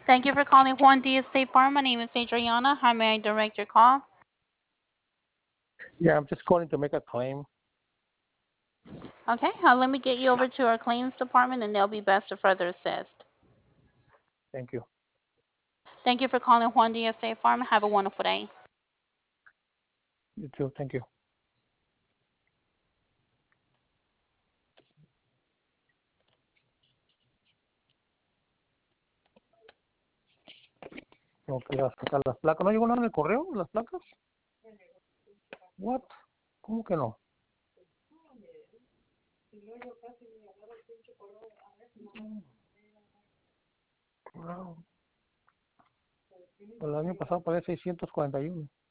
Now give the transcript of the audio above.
Thank you for calling Juan Diaz State Farm. My name is Adriana. How may I direct your call? Yeah, I'm just calling to make a claim. Okay, let me get you over to our claims department and they'll be best to further assist. Thank you. Thank you for calling Juan Diaz State Farm. Have a wonderful day. You too. Thank you. Tengo que ir a sacar las placas. ¿No llegó nada en el correo? ¿Las placas? What? ¿Cómo que no? Wow. El año pasado pagué 641.